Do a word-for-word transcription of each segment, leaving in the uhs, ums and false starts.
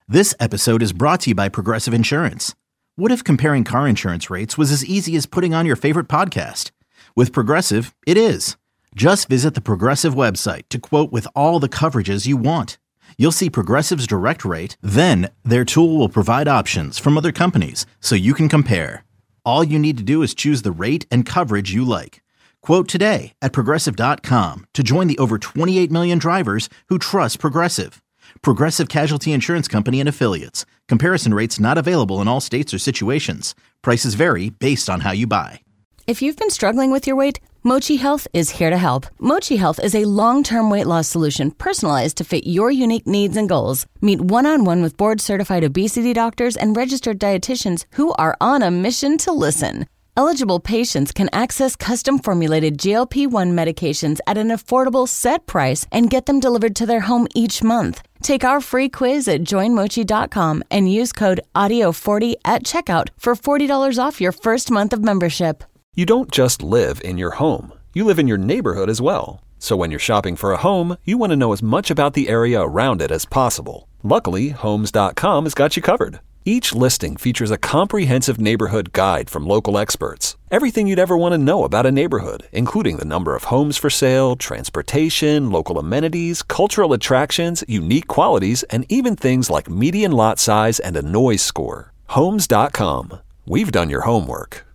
This episode is brought to you by Progressive Insurance. What if comparing car insurance rates was as easy as putting on your favorite podcast? With Progressive, it is. Just visit the Progressive website to quote with all the coverages you want. You'll see Progressive's direct rate, then their tool will provide options from other companies so you can compare. All you need to do is choose the rate and coverage you like. Quote today at progressive dot com to join the over twenty-eight million drivers who trust Progressive. Progressive Casualty Insurance Company and Affiliates. Comparison rates not available in all states or situations. Prices vary based on how you buy. If you've been struggling with your weight, Mochi Health is here to help. Mochi Health is a long-term weight loss solution personalized to fit your unique needs and goals. Meet one-on-one with board-certified obesity doctors and registered dietitians who are on a mission to listen. Eligible patients can access custom-formulated G L P one medications at an affordable set price and get them delivered to their home each month. Take our free quiz at join mochi dot com and use code audio forty at checkout for forty dollars off your first month of membership. You don't just live in your home. You live in your neighborhood as well. So when you're shopping for a home, you want to know as much about the area around it as possible. Luckily, homes dot com has got you covered. Each listing features a comprehensive neighborhood guide from local experts. Everything you'd ever want to know about a neighborhood, including the number of homes for sale, transportation, local amenities, cultural attractions, unique qualities, and even things like median lot size and a noise score. homes dot com. We've done your homework.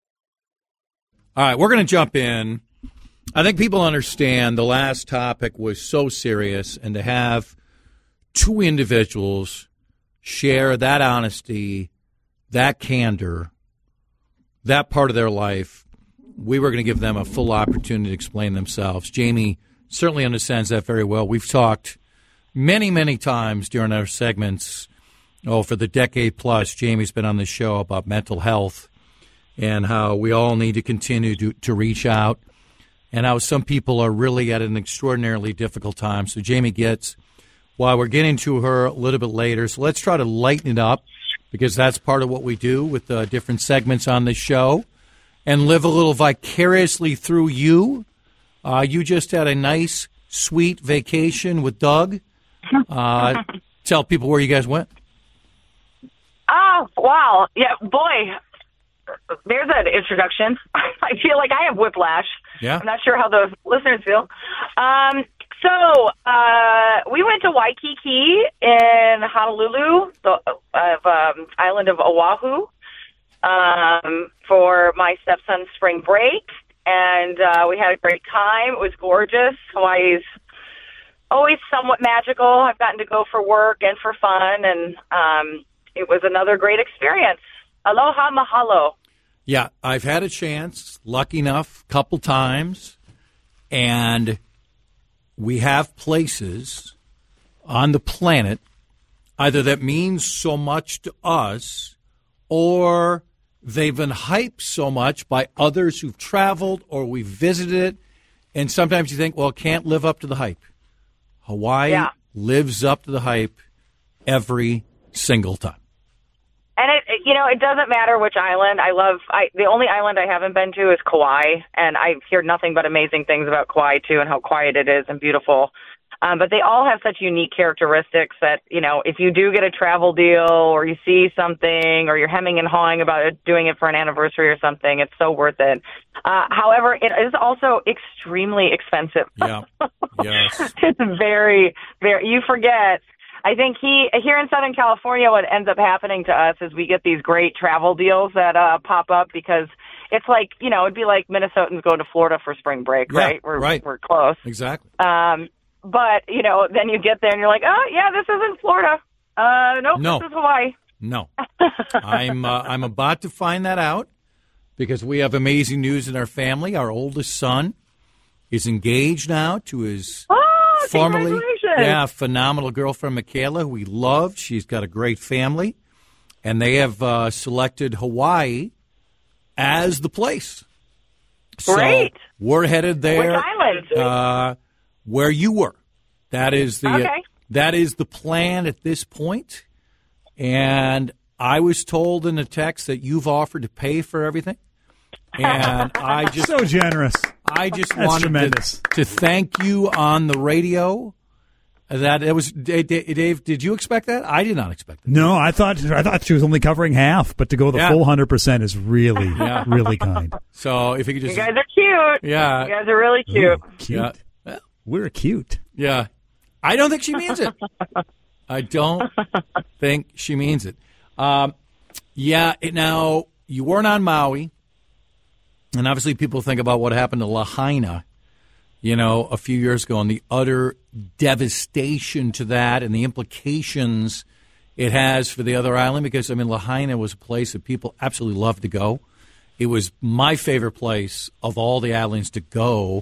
All right, we're going to jump in. I think people understand the last topic was so serious, and to have two individuals share that honesty, that candor, that part of their life, we were going to give them a full opportunity to explain themselves. Jamie certainly understands that very well. We've talked many, many times during our segments, oh, for the decade plus, Jamie's been on the show about mental health and how we all need to continue to, to reach out and how some people are really at an extraordinarily difficult time. So Jamie gets why we're getting to her a little bit later. So let's try to lighten it up because that's part of what we do with the different segments on the show and live a little vicariously through you. Uh, you just had a nice, sweet vacation with Doug. Uh, tell people where you guys went. Oh, wow. Yeah, boy, there's an introduction. I feel like I have whiplash. Yeah. I'm not sure how the listeners feel. Um, so uh, we went to Waikiki in Honolulu, the uh, um, island of Oahu, um, for my stepson's spring break. And uh, we had a great time. It was gorgeous. Hawaii's always somewhat magical. I've gotten to go for work and for fun, and um, it was another great experience. Aloha mahalo. Yeah, I've had a chance, lucky enough, a couple times, and we have places on the planet either that means so much to us or they've been hyped so much by others who've traveled or we've visited it, and sometimes you think, well, it can't live up to the hype. Hawaii yeah. lives up to the hype every single time. And, it, it, you know, it doesn't matter which island. I love, I, the only island I haven't been to is Kauai, and I hear nothing but amazing things about Kauai, too, and how quiet it is and beautiful. Um, but they all have such unique characteristics that, you know, if you do get a travel deal or you see something or you're hemming and hawing about it, doing it for an anniversary or something, it's so worth it. Uh, however, it is also extremely expensive. Yeah. Yes. It's very, very, you forget. I think he here in Southern California, what ends up happening to us is we get these great travel deals that uh, pop up because it's like, you know, it'd be like Minnesotans going to Florida for spring break, yeah, right? We're, right. We're close. Exactly. Um, but, you know, then you get there and you're like, oh, yeah, this isn't Florida. Uh, nope, no. This is Hawaii. No. I'm, uh, I'm about to find that out because we have amazing news in our family. Our oldest son is engaged now to his oh, formerly yeah, phenomenal girlfriend, Michaela, who we love. She's got a great family. And they have uh, selected Hawaii as the place. Great. So we're headed there. Which island? Uh, where you were. That is the okay. uh, that is the plan at this point. And I was told in the text that you've offered to pay for everything. And I just so generous. I just That's wanted to, to thank you on the radio That it was Dave. Did you expect that? I did not expect that. No, I thought I thought she was only covering half, but to go the Yeah. full hundred percent is really, Yeah. really kind. So if you could You just, guys are cute. yeah, You guys are really cute. Ooh, cute. yeah, Well, We're cute. yeah. I don't think she means it. I don't think she means it. Um, yeah. It, now you weren't on Maui, and obviously people think about what happened to Lahaina, you know, a few years ago, and the utter devastation to that and the implications it has for the other island. Because, I mean, Lahaina was a place that people absolutely loved to go. It was my favorite place of all the islands to go.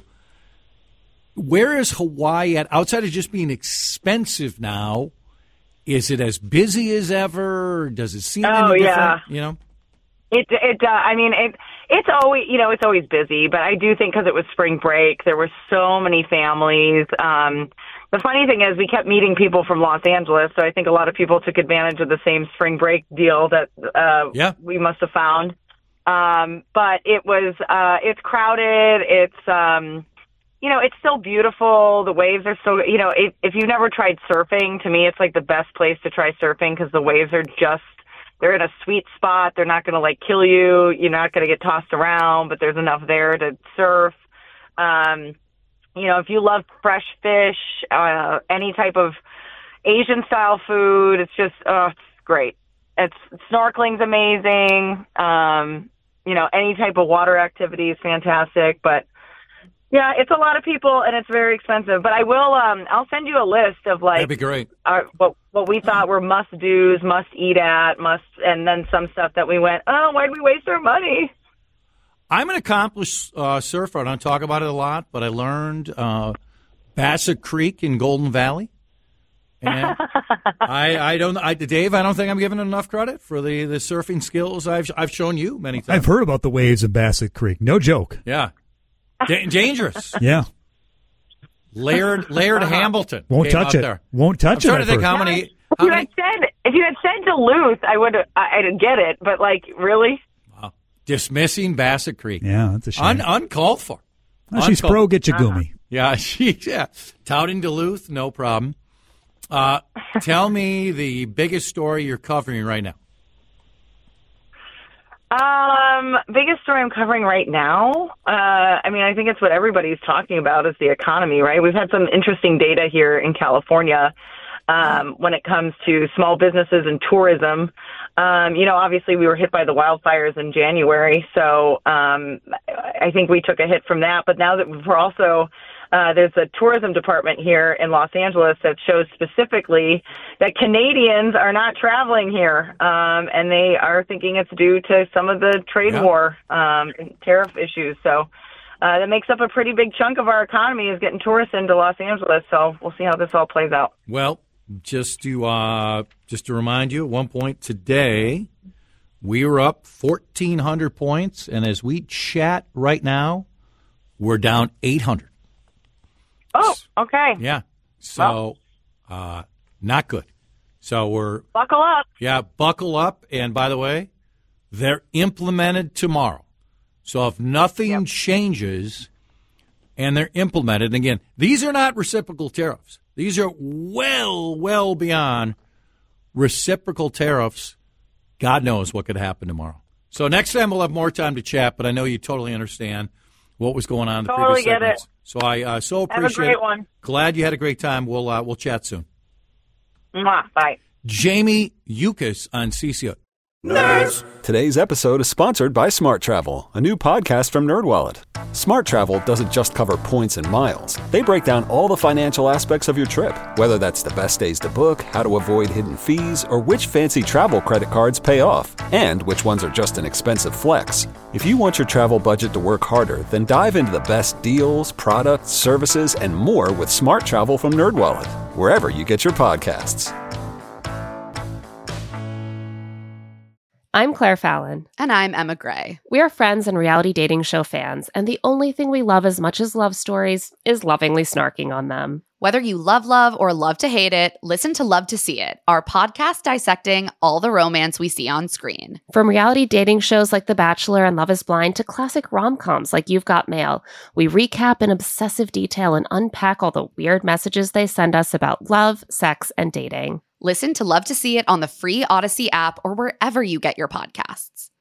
Where is Hawaii at? Outside of just being expensive now, is it as busy as ever? Does it seem Oh, any yeah. different? You know? It, it, uh, I mean, it, it's always, you know, it's always busy, but I do think because it was spring break, there were so many families. Um, the funny thing is we kept meeting people from Los Angeles, so I think a lot of people took advantage of the same spring break deal that, uh, Yeah. we must have found. Um, but it was, uh, it's crowded. It's, um, you know, it's still beautiful. The waves are so, you know, if, if you've never tried surfing, to me, it's like the best place to try surfing because the waves are just, they're in a sweet spot. They're not going to like kill you. You're not going to get tossed around, but there's enough there to surf. Um, you know, if you love fresh fish, uh, any type of Asian style food, it's just, oh, it's great. It's snorkeling's amazing. Um, you know, any type of water activity is fantastic, but yeah, it's a lot of people and it's very expensive. But I will, um, I'll send you a list of like That'd be great. our, what what we thought were must do's, must eat at, must, and then some stuff that we went, oh, why'd we waste our money? I'm an accomplished uh, surfer. I don't talk about it a lot, but I learned uh, Bassett Creek in Golden Valley. And I, I don't, I, Dave, I don't think I'm giving enough credit for the, the surfing skills I've I've shown you many times. I've heard about the waves in Bassett Creek. No joke. Yeah. Da- dangerous. Yeah. Laird, Laird Hamilton. Won't came touch out it. there. Won't touch I'm it. trying to I've think heard. how many. If How you many had said if you had said Duluth, I would I, I'd get it. But like, really? wow. Dismissing Bassett Creek. Yeah, that's a shame. Un, uncalled for. Oh, she's Uncalled- pro Gitchagumi. Yeah, she, yeah. Touting Duluth, no problem. Uh, tell me the biggest story you're covering right now. Um, biggest story I'm covering right now. Uh, I mean, I think it's what everybody's talking about is the economy, right? We've had some interesting data here in California um, when it comes to small businesses and tourism. Um, you know, obviously we were hit by the wildfires in January, so um, I think we took a hit from that. But now that we're also Uh, there's a tourism department here in Los Angeles that shows specifically that Canadians are not traveling here, um, and they are thinking it's due to some of the trade Yeah. war um, and tariff issues. So uh, that makes up a pretty big chunk of our economy is getting tourists into Los Angeles. So we'll see how this all plays out. Well, just to uh, just to remind you, at one point today, we were up fourteen hundred points, and as we chat right now, we're down eight hundred. Oh, okay. Yeah. So, uh, not good. So we're, Buckle up. yeah, buckle up. And by the way, they're implemented tomorrow. So if nothing Yep. changes and they're implemented, and again, these are not reciprocal tariffs. These are well, well beyond reciprocal tariffs. God knows what could happen tomorrow. So next time we'll have more time to chat, but I know you totally understand what was going on in the Totally previous get segments. it. So I uh, so Have a appreciate great it. one. Glad you had a great time. We'll uh, we'll chat soon. Mwah. Bye. Jamie Yukas on C C O. Today's episode is sponsored by Smart Travel, a new podcast from NerdWallet. Smart Travel doesn't just cover points and miles. They break down all the financial aspects of your trip, whether that's the best days to book, how to avoid hidden fees, or which fancy travel credit cards pay off, and which ones are just an expensive flex. If you want your travel budget to work harder, then dive into the best deals, products, services, and more with Smart Travel from NerdWallet, wherever you get your podcasts. I'm Claire Fallon. And I'm Emma Gray. We are friends and reality dating show fans, and the only thing we love as much as love stories is lovingly snarking on them. Whether you love love or love to hate it, listen to Love to See It, our podcast dissecting all the romance we see on screen. From reality dating shows like The Bachelor and Love is Blind to classic rom-coms like You've Got Mail, we recap in obsessive detail and unpack all the weird messages they send us about love, sex, and dating. Listen to Love to See It on the free Odyssey app or wherever you get your podcasts.